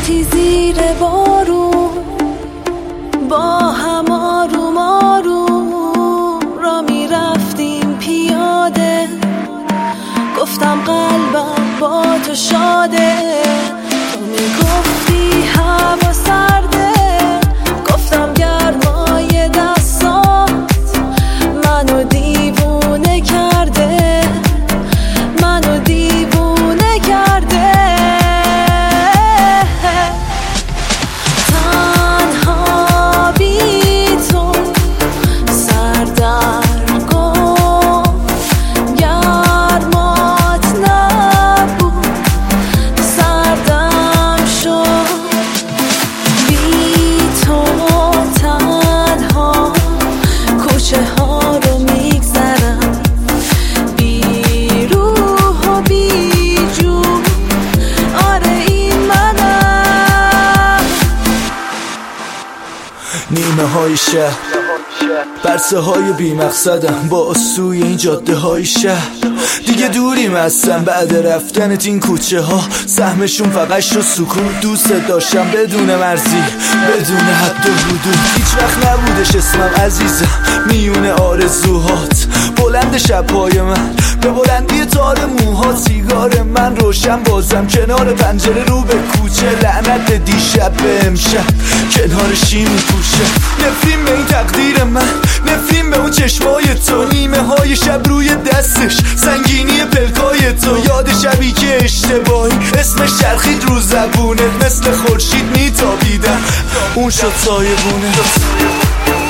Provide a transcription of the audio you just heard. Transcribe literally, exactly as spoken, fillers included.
رفتی زیر بارون با هم آروم آروم را می رفتیم پیاده، گفتم قلبم با تو شاده، تو می گفتی هوا سرده، گفتم گرمای دستات منو دیوونه کرده، منو دیوونه کرده. تنها بی تو سردرگم، گرمات نبود سردم شد. بی تو تنها کوچه ها رو میگذرم، بی روح و بی جون، آره این منم. نیمه های شهر، برسه های بی مقصدم با سوی این جاده های شهر. دیگه دوریم هستم بعد رفتنت این کوچه ها، سهمشون فقط شو سکون. دوست داشتم بدون مرزی، بدون حد و حدود. هیچ وقت نبودش اسمم عزیزم میونه آرزوهات، بلند شبهای من به بلندی تار موها، سیگار من روشن بازم کنار پنجره رو به کوچه. لعنت دیشب به امشب کنار شیم پوشه. نفرین به این تقدیر من، نفرین به اون چشمای تو، نیمه های شب روی دستش، سنگینی پلکای تو. یاد شبی که اشتباهی اسمش چرخید رو زبونت، مثل خورشید میتابیدم اون شد سایبونه.